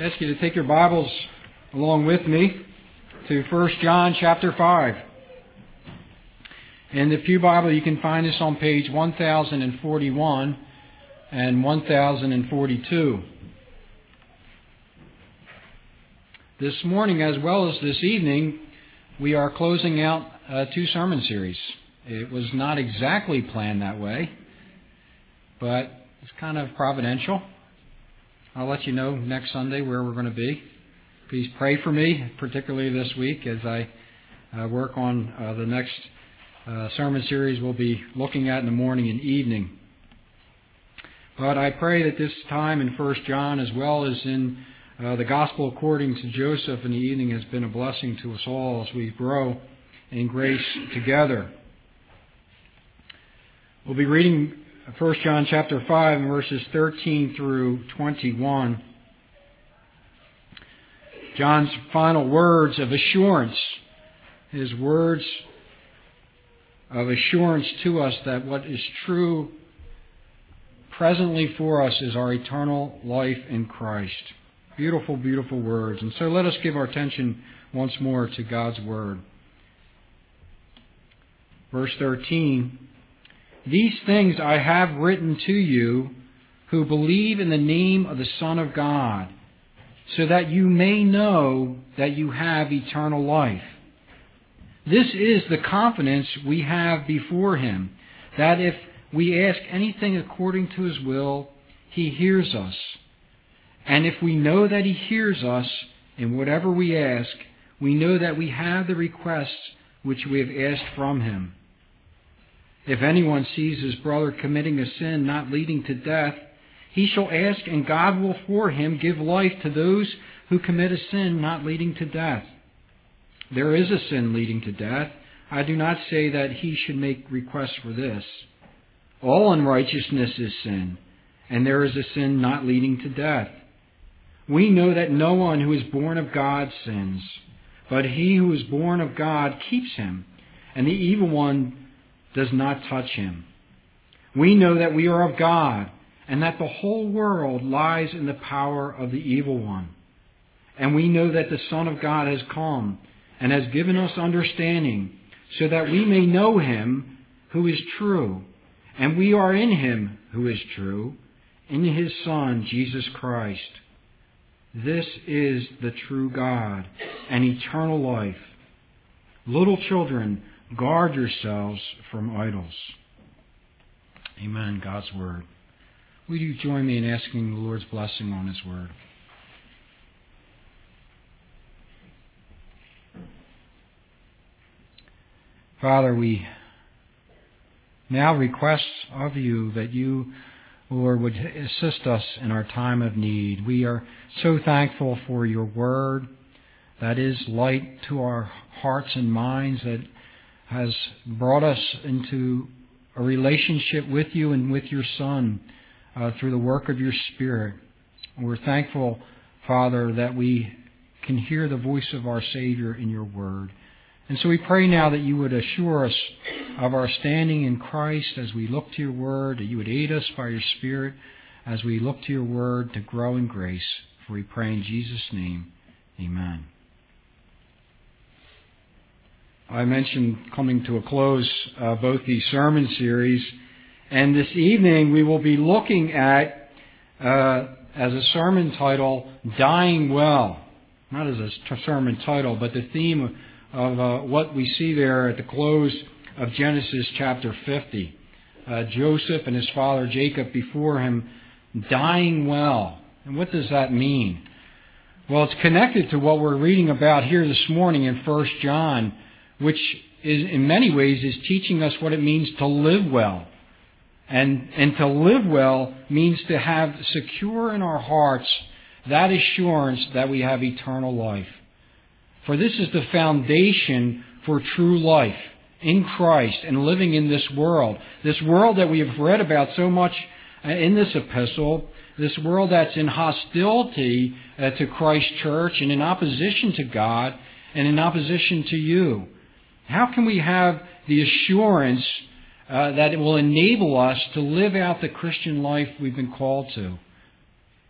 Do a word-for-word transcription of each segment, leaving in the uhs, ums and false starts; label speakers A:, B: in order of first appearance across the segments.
A: ask you to take your Bibles along with me to First John chapter five. In the Pew Bible, you can find this on page one thousand forty-one and one thousand forty-two. This morning, as well as this evening, we are closing out uh, two sermon series. It was not exactly planned that way, but it's kind of providential. I'll let you know next Sunday where we're going to be. Please pray for me, particularly this week, as I uh, work on uh, the next uh, sermon series we'll be looking at in the morning and evening. But I pray that this time in First John, as well as in uh, the Gospel according to Joseph in the evening, has been a blessing to us all as we grow in grace together. We'll be reading First John chapter five, verses thirteen through twenty-one. John's final words of assurance, his words of assurance to us that what is true presently for us is our eternal life in Christ. Beautiful, beautiful words. And so let us give our attention once more to God's Word. Verse thirteen. These things I have written to you who believe in the name of the Son of God, so that you may know that you have eternal life. This is the confidence we have before Him, that if we ask anything according to His will, He hears us. And if we know that He hears us in whatever we ask, we know that we have the requests which we have asked from Him. If anyone sees his brother committing a sin not leading to death, he shall ask, and God will for him give life to those who commit a sin not leading to death. There is a sin leading to death. I do not say that he should make requests for this. All unrighteousness is sin, and there is a sin not leading to death. We know that no one who is born of God sins, but he who is born of God keeps him, and the evil one does not touch him. We know that we are of God, and that the whole world lies in the power of the evil one. And we know that the Son of God has come and has given us understanding, so that we may know Him who is true. And we are in Him who is true, in His Son, Jesus Christ. This is the true God and eternal life. Little children, guard yourselves from idols. Amen. God's Word. Will you join me in asking the Lord's blessing on His Word? Father, we now request of you that you, Lord, would assist us in our time of need. We are so thankful for your Word that is light to our hearts and minds, that has brought us into a relationship with you and with your Son uh, through the work of your Spirit. We're thankful, Father, that we can hear the voice of our Savior in your Word. And so we pray now that you would assure us of our standing in Christ as we look to your Word, that you would aid us by your Spirit as we look to your Word to grow in grace. For we pray in Jesus' name, amen. I mentioned coming to a close uh, both these sermon series, and this evening we will be looking at, uh, as a sermon title, Dying Well. Not as a sermon title, but the theme of, of uh, what we see there at the close of Genesis chapter fifty. Uh, Joseph and his father Jacob before him, dying well. And what does that mean? Well, it's connected to what we're reading about here this morning in First John, which is in many ways is teaching us what it means to live well. And, and to live well means to have secure in our hearts that assurance that we have eternal life. For this is the foundation for true life in Christ and living in this world. This world that we have read about so much in this epistle, this world that's in hostility uh, to Christ's church and in opposition to God and in opposition to you. How can we have the assurance uh, that it will enable us to live out the Christian life we've been called to?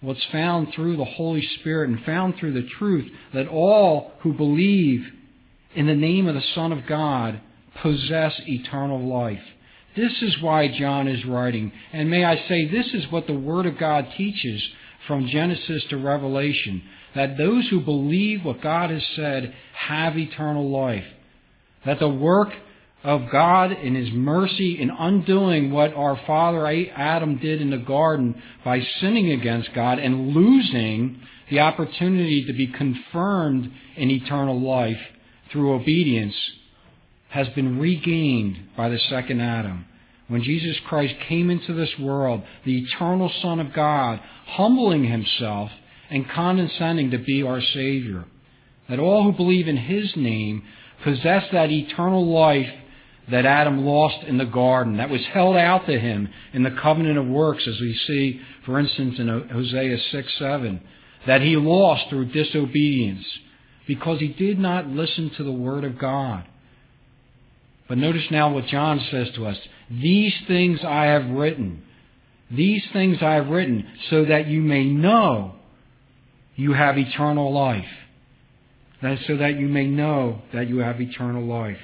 A: Well, it's found through the Holy Spirit and found through the truth that all who believe in the name of the Son of God possess eternal life. This is why John is writing. And may I say, this is what the Word of God teaches from Genesis to Revelation, that those who believe what God has said have eternal life. That the work of God in His mercy in undoing what our father Adam did in the garden by sinning against God and losing the opportunity to be confirmed in eternal life through obedience has been regained by the second Adam. When Jesus Christ came into this world, the eternal Son of God, humbling Himself and condescending to be our Savior, that all who believe in His name possess that eternal life that Adam lost in the garden, that was held out to him in the covenant of works, as we see, for instance, in Hosea six seven, that he lost through disobedience because he did not listen to the Word of God. But notice now what John says to us. These things I have written. These things I have written so that you may know you have eternal life. That is so that you may know that you have eternal life.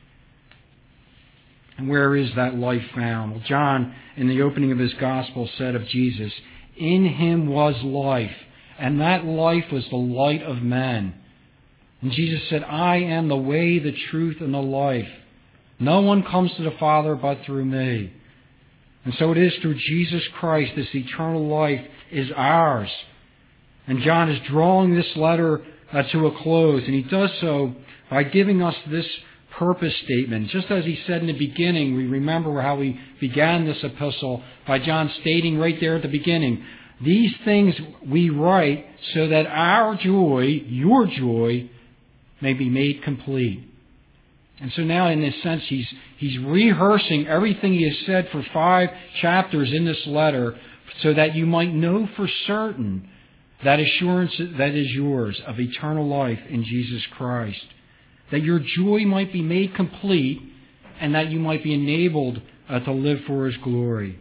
A: And where is that life found? Well, John, in the opening of his gospel, said of Jesus, in Him was life, and that life was the light of men. And Jesus said, I am the way, the truth, and the life. No one comes to the Father but through me. And so it is through Jesus Christ, this eternal life is ours. And John is drawing this letter uh, to a close, and he does so by giving us this purpose statement. Just as he said in the beginning, we remember how we began this epistle by John stating right there at the beginning, these things we write so that our joy, your joy, may be made complete. And so now in this sense, he's, he's rehearsing everything he has said for five chapters in this letter so that you might know for certain that assurance that is yours of eternal life in Jesus Christ. That your joy might be made complete and that you might be enabled uh, to live for His glory.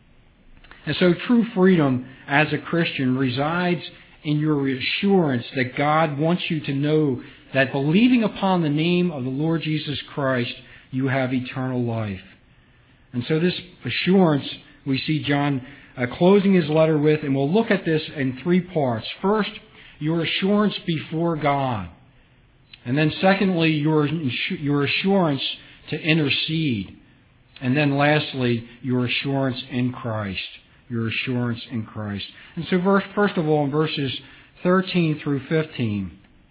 A: And so true freedom as a Christian resides in your assurance that God wants you to know that believing upon the name of the Lord Jesus Christ, you have eternal life. And so this assurance we see John uh, closing his letter with, and we'll look at this in three parts. First, your assurance before God. And then secondly, your, your assurance to intercede. And then lastly, your assurance in Christ. Your assurance in Christ. And so verse, first of all, in verses thirteen through fifteen,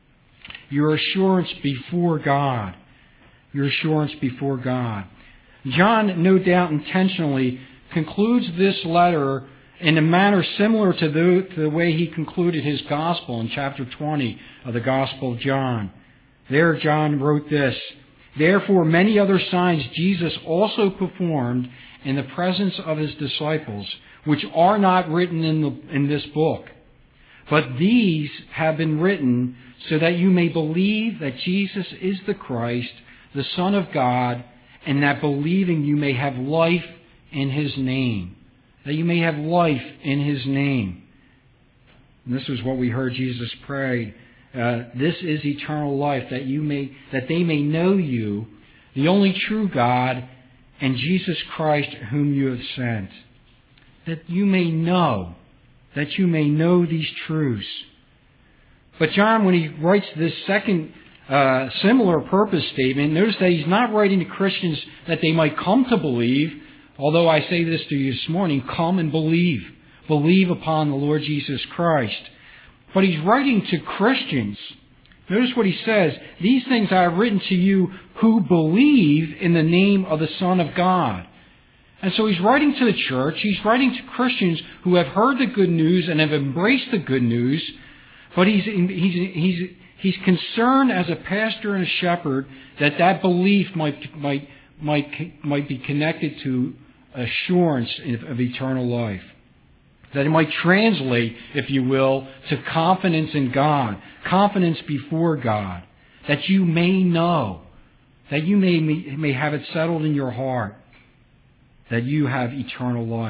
A: your assurance before God. Your assurance before God. John, no doubt intentionally, concludes this letter in a manner similar to the, to the way he concluded his gospel in chapter twenty of the Gospel of John. There John wrote this, therefore many other signs Jesus also performed in the presence of His disciples, which are not written in, the, in this book. But these have been written so that you may believe that Jesus is the Christ, the Son of God, and that believing you may have life in His name. That you may have life in His name. And this was what we heard Jesus pray. Uh, this is eternal life, that you may, that they may know you, the only true God, and Jesus Christ whom you have sent. That you may know, that you may know these truths. But John, when he writes this second uh, similar purpose statement, notice that he's not writing to Christians that they might come to believe, although I say this to you this morning, come and believe. Believe upon the Lord Jesus Christ. But he's writing to Christians. Notice what he says. These things I have written to you who believe in the name of the Son of God. And so he's writing to the church. He's writing to Christians who have heard the good news and have embraced the good news. But he's, he's, he's, he's concerned as a pastor and a shepherd that that belief might, might, might, might be connected to assurance of eternal life. That it might translate, if you will, to confidence in God, confidence before God, that you may know, that you may, may have it settled in your heart, that you have eternal life.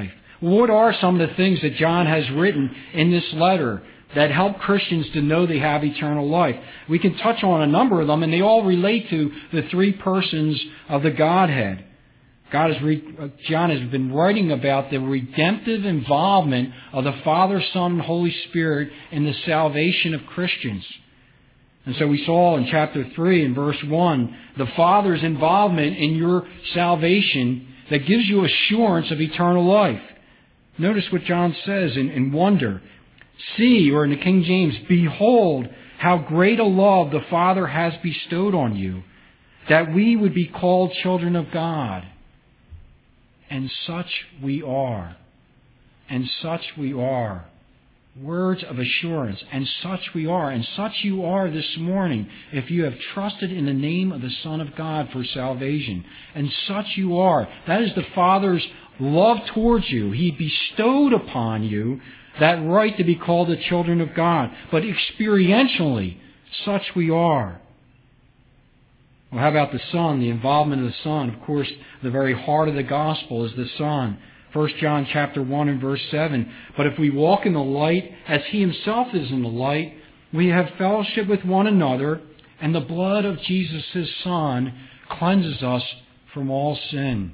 A: What are some of the things that John has written in this letter that help Christians to know they have eternal life? We can touch on a number of them, and they all relate to the three persons of the Godhead. God has re- John has been writing about the redemptive involvement of the Father, Son, and Holy Spirit in the salvation of Christians. And so we saw in chapter three and verse one, the Father's involvement in your salvation that gives you assurance of eternal life. Notice what John says in, in wonder. See, or in the King James, behold how great a love the Father has bestowed on you, that we would be called children of God. And such we are. And such we are. Words of assurance. And such we are. And such you are this morning if you have trusted in the name of the Son of God for salvation. And such you are. That is the Father's love towards you. He bestowed upon you that right to be called the children of God. But experientially, such we are. Well, how about the Son, the involvement of the Son? Of course, the very heart of the gospel is the Son. First John chapter one and verse seven. But if we walk in the light as He Himself is in the light, we have fellowship with one another, and the blood of Jesus, His Son, cleanses us from all sin.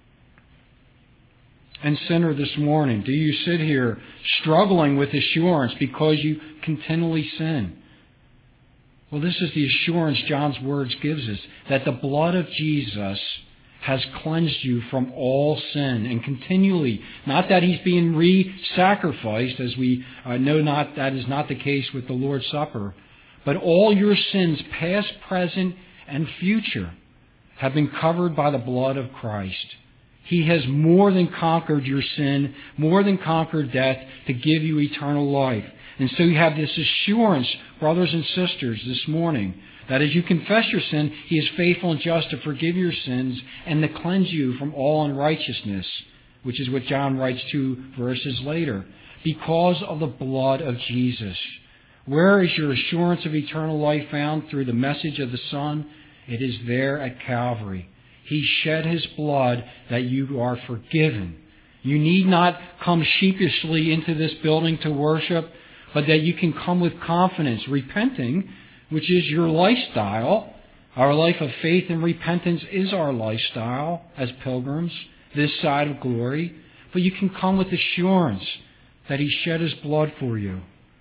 A: And sinner, this morning, do you sit here struggling with assurance because you continually sin? Well, this is the assurance John's words gives us, that the blood of Jesus has cleansed you from all sin, and continually, not that He's being re-sacrificed, as we uh, know not that is not the case with the Lord's Supper, but all your sins, past, present, and future, have been covered by the blood of Christ. He has more than conquered your sin, more than conquered death, to give you eternal life. And so you have this assurance, brothers and sisters, this morning, that as you confess your sin, He is faithful and just to forgive your sins and to cleanse you from all unrighteousness, which is what John writes two verses later, because of the blood of Jesus. Where is your assurance of eternal life found? Through the message of the Son? It is there at Calvary. He shed His blood that you are forgiven. You need not come sheepishly into this building to worship, but that you can come with confidence, repenting, which is your lifestyle. Our life of faith and repentance is our lifestyle as pilgrims, this side of glory. But you can come with assurance that He shed His blood for you.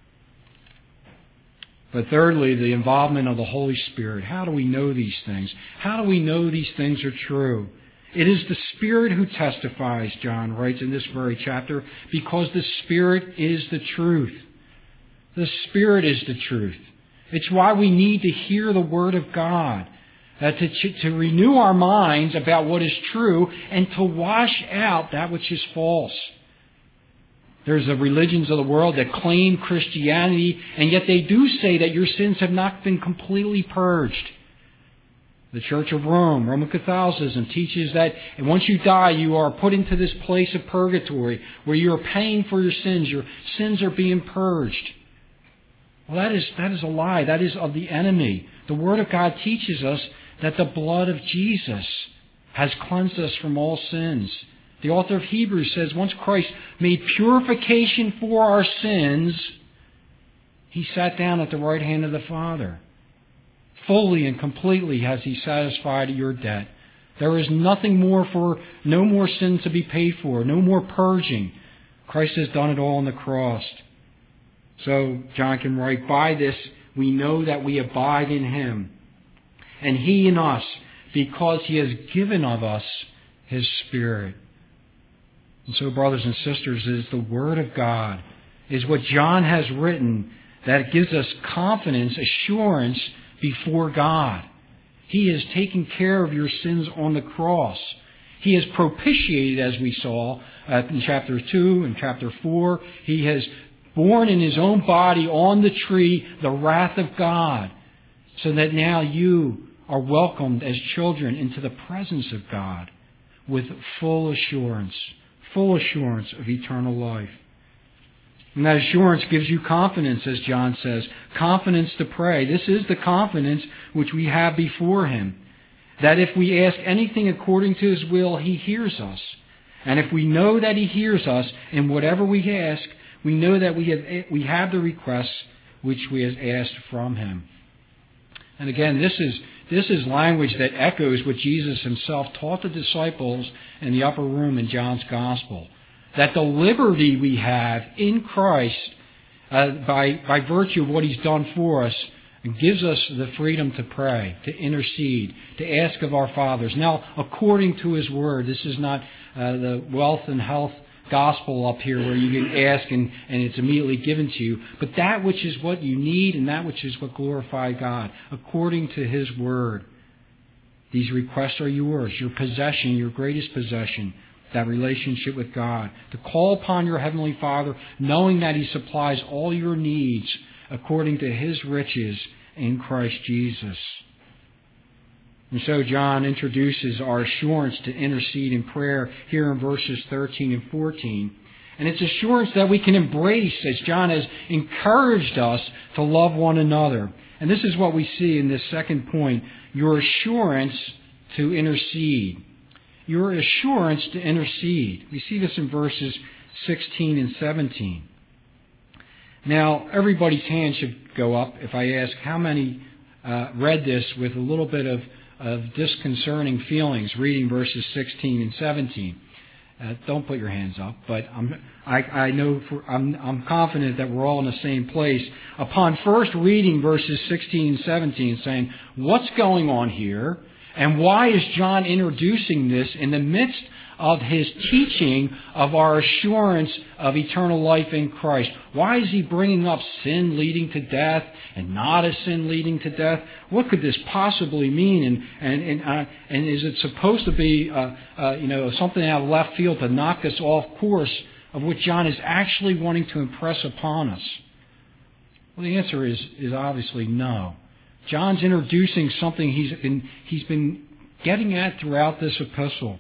A: But thirdly, the involvement of the Holy Spirit. How do we know these things? How do we know these things are true? It is the Spirit who testifies, John writes in this very chapter, because the Spirit is the truth. The Spirit is the truth. It's why we need to hear the Word of God, uh, to, to renew our minds about what is true and to wash out that which is false. There's the religions of the world that claim Christianity, and yet they do say that your sins have not been completely purged. The Church of Rome, Roman Catholicism, teaches that once you die, you are put into this place of purgatory where you are paying for your sins. Your sins are being purged. Well, that is, that is a lie. That is of the enemy. The Word of God teaches us that the blood of Jesus has cleansed us from all sins. The author of Hebrews says once Christ made purification for our sins, He sat down at the right hand of the Father. Fully and completely has He satisfied your debt. There is nothing more for, no more sin to be paid for, no more purging. Christ has done it all on the cross. So John can write, by this we know that we abide in Him, and He in us, because He has given of us His Spirit. And so, brothers and sisters, it is the Word of God, is what John has written, that gives us confidence, assurance before God. He has taken care of your sins on the cross. He has propitiated, as we saw uh, in chapter two and chapter four. He has borne in His own body on the tree the wrath of God, so that now you are welcomed as children into the presence of God with full assurance, full assurance of eternal life. And that assurance gives you confidence, as John says, confidence to pray. This is the confidence which we have before Him, that if we ask anything according to His will, He hears us. And if we know that He hears us in whatever we ask, we know that we have, we have the requests which we have asked from Him. And again, this is this is language that echoes what Jesus Himself taught the disciples in the upper room in John's Gospel. That the liberty we have in Christ, uh, by, by virtue of what He's done for us, gives us the freedom to pray, to intercede, to ask of our fathers. Now, according to His Word, this is not uh, the wealth and health gospel up here where you can ask and, and it's immediately given to you, but that which is what you need and that which is what glorifies God, according to His Word. These requests are yours, your possession, your greatest possession, that relationship with God. To call upon your Heavenly Father, knowing that He supplies all your needs according to His riches in Christ Jesus. And so John introduces our assurance to intercede in prayer here in verses thirteen and fourteen. And it's assurance that we can embrace as John has encouraged us to love one another. And this is what we see in this second point, your assurance to intercede. Your assurance to intercede. We see this in verses sixteen and seventeen. Now, everybody's hand should go up if I ask how many uh, read this with a little bit of of disconcerting feelings, reading verses sixteen and seventeen. Uh, don't put your hands up, but I'm, I, I know for, I'm, I'm confident that we're all in the same place. Upon first reading verses sixteen and seventeen, saying, what's going on here? And why is John introducing this in the midst of his teaching of our assurance of eternal life in Christ? Why is he bringing up sin leading to death and not a sin leading to death? What could this possibly mean? And and and, uh, and is it supposed to be uh, uh, you know something out of left field to knock us off course of what John is actually wanting to impress upon us? Well, the answer is is obviously no. John's introducing something he's been he's been getting at throughout this epistle.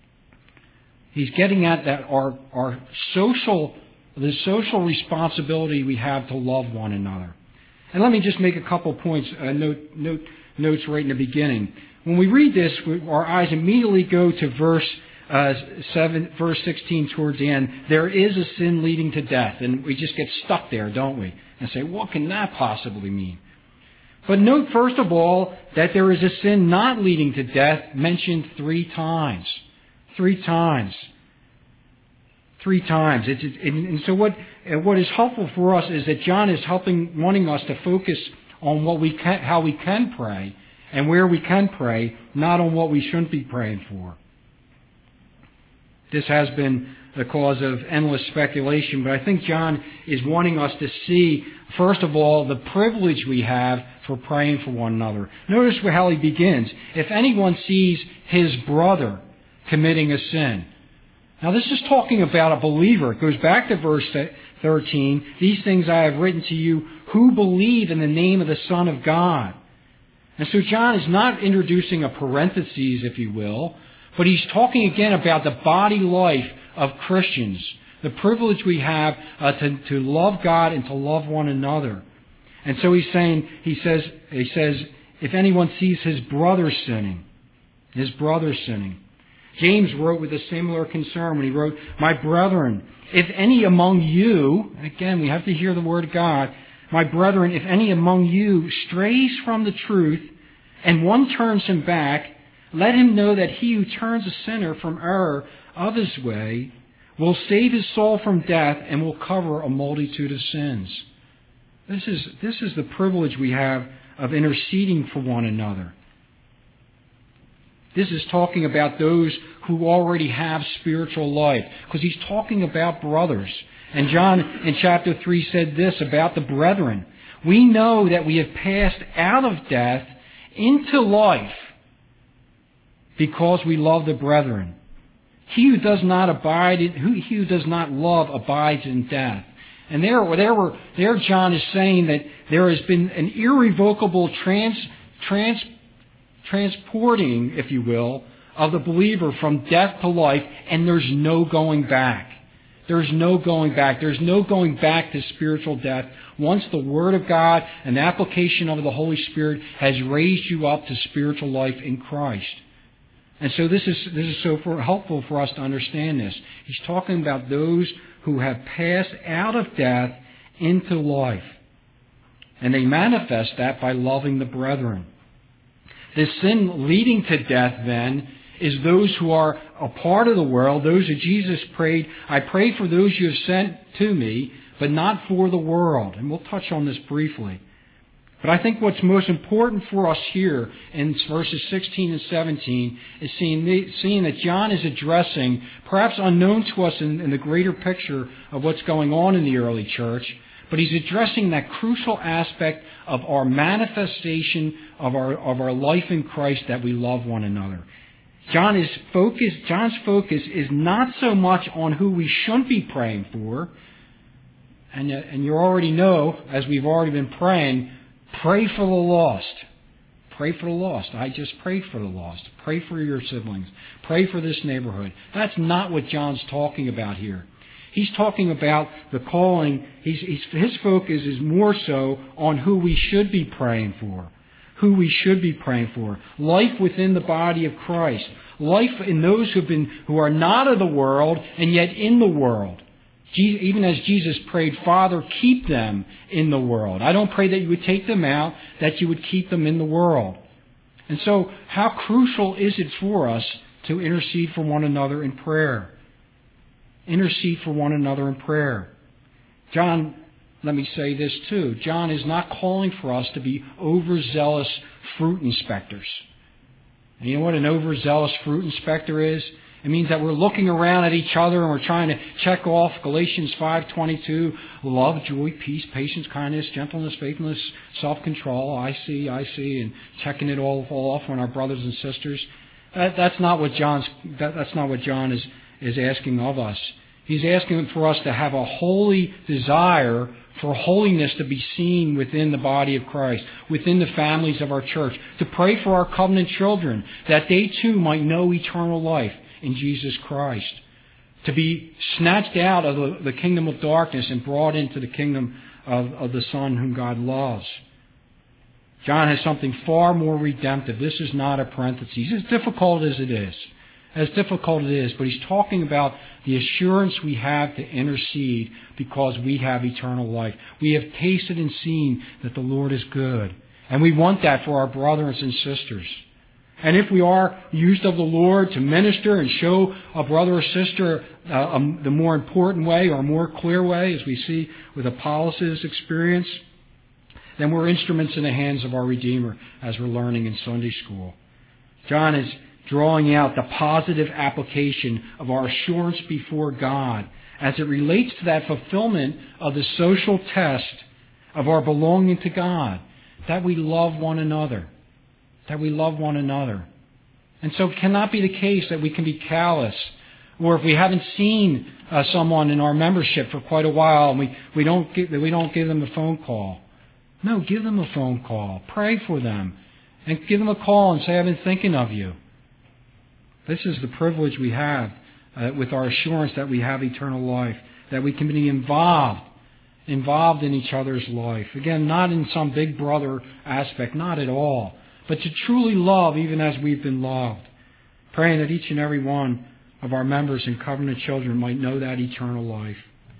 A: He's getting at that our our social the social responsibility we have to love one another. And let me just make a couple points, uh, note, note, notes right in the beginning. When we read this, our eyes immediately go to verse uh, seven, verse sixteen towards the end. There is a sin leading to death, and we just get stuck there, don't we? And say, what can that possibly mean? But note first of all that there is a sin not leading to death mentioned three times. Three times. Three times. It's, it, and so what, what is helpful for us is that John is helping, wanting us to focus on what we can, how we can pray and where we can pray, not on what we shouldn't be praying for. This has been the cause of endless speculation, but I think John is wanting us to see, first of all, the privilege we have for praying for one another. Notice how he begins. If anyone sees his brother committing a sin. Now this is talking about a believer. It goes back to verse thirteen. These things I have written to you who believe in the name of the Son of God. And so John is not introducing a parenthesis, if you will, but he's talking again about the body life of Christians. The privilege we have uh, to, to love God and to love one another. And so he's saying, he says, he says, if anyone sees his brother sinning, his brother sinning. James wrote with a similar concern when he wrote, my brethren, if any among you, and again we have to hear the word of God, my brethren, if any among you strays from the truth and one turns him back, let him know that he who turns a sinner from error of his way will save his soul from death and will cover a multitude of sins. This is, this is the privilege we have of interceding for one another. This is talking about those who already have spiritual life, because he's talking about brothers. And John in chapter three said this about the brethren. We know that we have passed out of death into life because we love the brethren. He who does not abide, in, who, he who does not love abides in death. And there, there, were, there John is saying that there has been an irrevocable trans, trans, transporting, if you will, of the believer from death to life, and there's no going back. There's no going back. There's no going back to spiritual death once the Word of God and the application of the Holy Spirit has raised you up to spiritual life in Christ. And so this is this is so for, helpful for us to understand this. He's talking about those who have passed out of death into life. And they manifest that by loving the brethren. The sin leading to death, then, is those who are a part of the world, those who Jesus prayed, I pray for those you have sent to me, but not for the world. And we'll touch on this briefly. But I think what's most important for us here in verses sixteen and seventeen is seeing, the, seeing that John is addressing, perhaps unknown to us in, in the greater picture of what's going on in the early church, but he's addressing that crucial aspect of our manifestation of our, of our life in Christ, that we love one another. John is focused, John's focus is not so much on who we shouldn't be praying for. And, and you already know, as we've already been praying, pray for the lost. Pray for the lost. I just prayed for the lost. Pray for your siblings. Pray for this neighborhood. That's not what John's talking about here. He's talking about the calling. He's, he's, his focus is more so on who we should be praying for. Who we should be praying for. Life within the body of Christ. Life in those who've been, who are not of the world and yet in the world. Even as Jesus prayed, Father, keep them in the world. I don't pray that you would take them out, that you would keep them in the world. And so, how crucial is it for us to intercede for one another in prayer? Intercede for one another in prayer. John, let me say this too. John is not calling for us to be overzealous fruit inspectors. And you know what an overzealous fruit inspector is? It means that we're looking around at each other and we're trying to check off Galatians five twenty-two, love, joy, peace, patience, kindness, gentleness, faithfulness, self-control. I see, I see, and checking it all, all off on our brothers and sisters. That, that's not what John's. That, that's not what John is is asking of us. He's asking for us to have a holy desire for holiness to be seen within the body of Christ, within the families of our church, to pray for our covenant children, that they too might know eternal life in Jesus Christ, to be snatched out of the, the kingdom of darkness and brought into the kingdom of, of the Son whom God loves. John has something far more redemptive. This is not a parenthesis, as difficult as it is. As difficult as it is, but he's talking about the assurance we have to intercede because we have eternal life. We have tasted and seen that the Lord is good. And we want that for our brothers and sisters. And if we are used of the Lord to minister and show a brother or sister uh, um, the more important way or more clear way, as we see with Apollos' experience, then we're instruments in the hands of our Redeemer, as we're learning in Sunday school. John is drawing out the positive application of our assurance before God as it relates to that fulfillment of the social test of our belonging to God, that we love one another. That we love one another. And so it cannot be the case that we can be callous, or if we haven't seen uh, someone in our membership for quite a while and we, we, don't give, we don't give them a phone call. No, give them a phone call. Pray for them. And give them a call and say, I've been thinking of you. This is the privilege we have uh, with our assurance that we have eternal life, that we can be involved, involved in each other's life. Again, not in some big brother aspect, not at all, but to truly love even as we've been loved. Praying that each and every one of our members and covenant children might know that eternal life.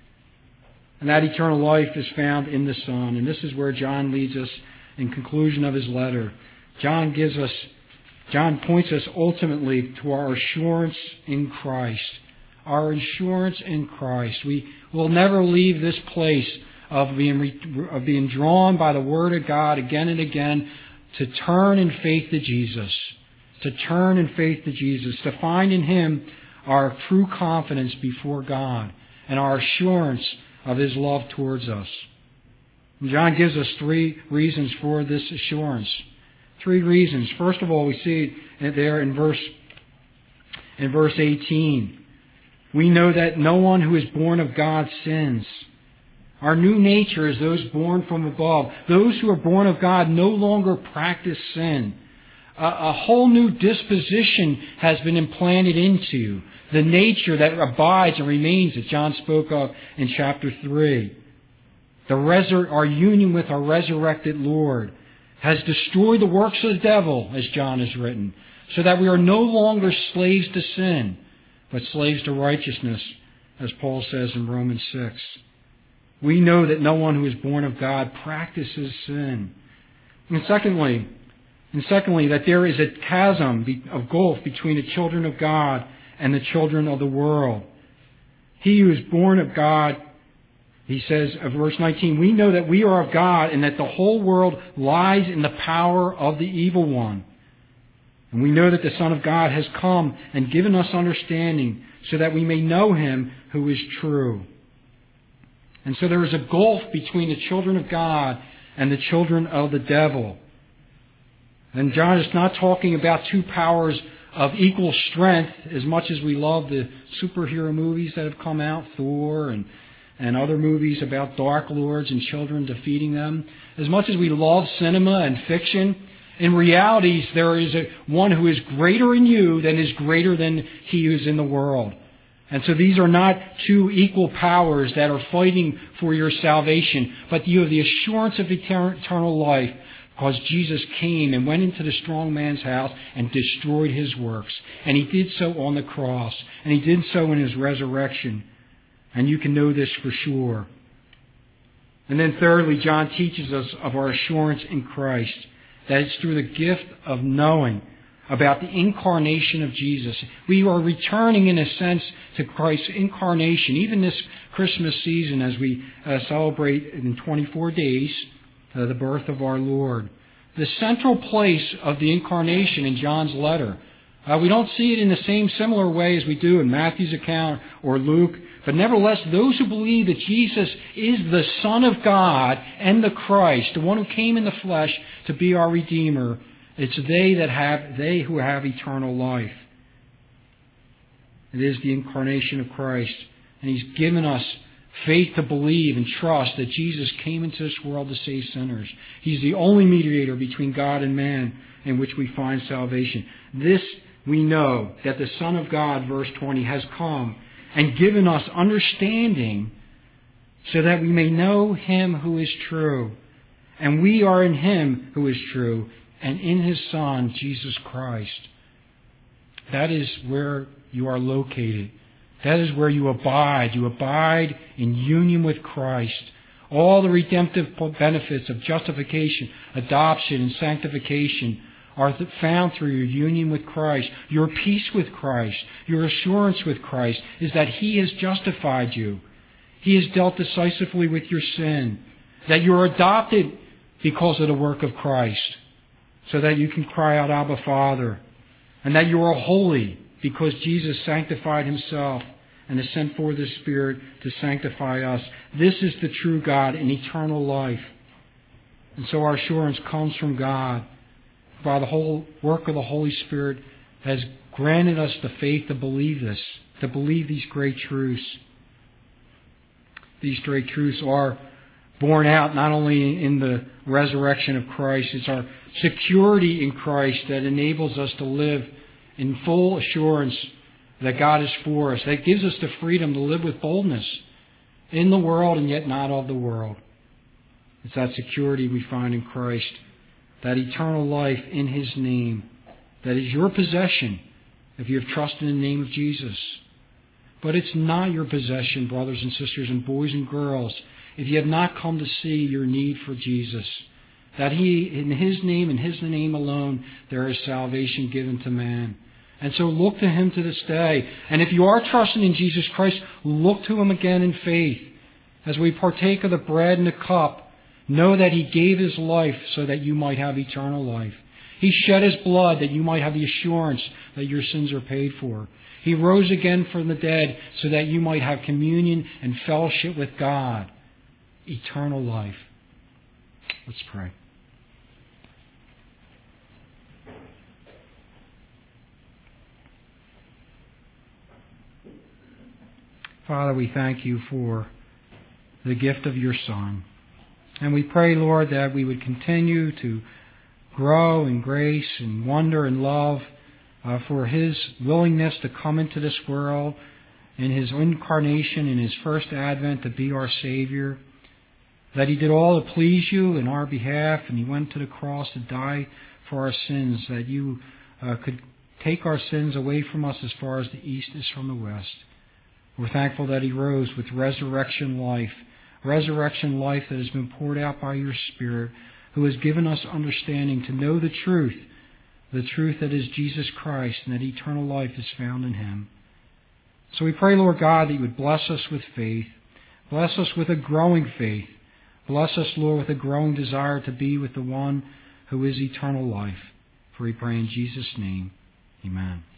A: And that eternal life is found in the Son. And this is where John leads us in conclusion of his letter. John gives us John points us ultimately to our assurance in Christ. Our assurance in Christ. We will never leave this place of being, of being drawn by the Word of God again and again to turn in faith to Jesus. To turn in faith to Jesus. To find in Him our true confidence before God and our assurance of His love towards us. And John gives us three reasons for this assurance. Three reasons. First of all, we see it there in verse in verse eighteen. We know that no one who is born of God sins. Our new nature is those born from above. Those who are born of God no longer practice sin. A, a whole new disposition has been implanted into you. The nature that abides and remains that John spoke of in chapter three. The resur- our union with our resurrected Lord has destroyed the works of the devil, as John has written, so that we are no longer slaves to sin, but slaves to righteousness, as Paul says in Romans six. We know that no one who is born of God practices sin. And secondly, and secondly, that there is a chasm of gulf between the children of God and the children of the world. He who is born of God, he says of verse nineteen, we know that we are of God and that the whole world lies in the power of the evil one. And we know that the Son of God has come and given us understanding so that we may know Him who is true. And so there is a gulf between the children of God and the children of the devil. And John is not talking about two powers of equal strength as much as we love the superhero movies that have come out, Thor and, and other movies about Dark Lords and children defeating them. As much as we love cinema and fiction, in realities there is a, one who is greater in you than is greater than he who is in the world. And so these are not two equal powers that are fighting for your salvation, but you have the assurance of eternal life because Jesus came and went into the strong man's house and destroyed his works. And He did so on the cross. And He did so in His resurrection. And you can know this for sure. And then thirdly, John teaches us of our assurance in Christ. That it's through the gift of knowing about the incarnation of Jesus. We are returning, in a sense, to Christ's incarnation, even this Christmas season as we uh, celebrate in twenty-four days uh, the birth of our Lord. The central place of the incarnation in John's letter. Uh, we don't see it in the same similar way as we do in Matthew's account or Luke, but nevertheless, those who believe that Jesus is the Son of God and the Christ, the one who came in the flesh to be our Redeemer, it's they that have, they who have eternal life. It is the incarnation of Christ. And He's given us faith to believe and trust that Jesus came into this world to save sinners. He's the only mediator between God and man in which we find salvation. This we know, that the Son of God, verse twenty, has come and given us understanding so that we may know Him who is true. And we are in Him who is true, and in His Son, Jesus Christ. That is where you are located. That is where you abide. You abide in union with Christ. All the redemptive benefits of justification, adoption, and sanctification are found through your union with Christ. Your peace with Christ, your assurance with Christ is that He has justified you. He has dealt decisively with your sin. That you are adopted because of the work of Christ, so that you can cry out, Abba, Father. And that you are holy because Jesus sanctified Himself and has sent forth the Spirit to sanctify us. This is the true God in eternal life. And so our assurance comes from God. By the whole work of the Holy Spirit has granted us the faith to believe this, to believe these great truths. These great truths are borne out not only in the resurrection of Christ, it's our security in Christ that enables us to live in full assurance that God is for us. That gives us the freedom to live with boldness in the world and yet not of the world. It's that security we find in Christ, that eternal life in His name, that is your possession if you have trusted in the name of Jesus. But it's not your possession, brothers and sisters and boys and girls, if you have not come to see your need for Jesus. That He, in His name and His name alone, there is salvation given to man. And so look to Him to this day. And if you are trusting in Jesus Christ, look to Him again in faith. As we partake of the bread and the cup, know that He gave His life so that you might have eternal life. He shed His blood that you might have the assurance that your sins are paid for. He rose again from the dead so that you might have communion and fellowship with God. Eternal life. Let's pray. Father, we thank You for the gift of Your Son. And we pray, Lord, that we would continue to grow in grace and wonder and love uh, for His willingness to come into this world in His incarnation, in His first advent, to be our Savior. That He did all to please You in our behalf, and He went to the cross to die for our sins, that You uh, could take our sins away from us as far as the east is from the west. We're thankful that He rose with resurrection life, resurrection life that has been poured out by your Spirit, who has given us understanding to know the truth, the truth that is Jesus Christ, and that eternal life is found in Him. So we pray, Lord God, that you would bless us with faith. Bless us with a growing faith. Bless us, Lord, with a growing desire to be with the one who is eternal life. For we pray in Jesus' name. Amen.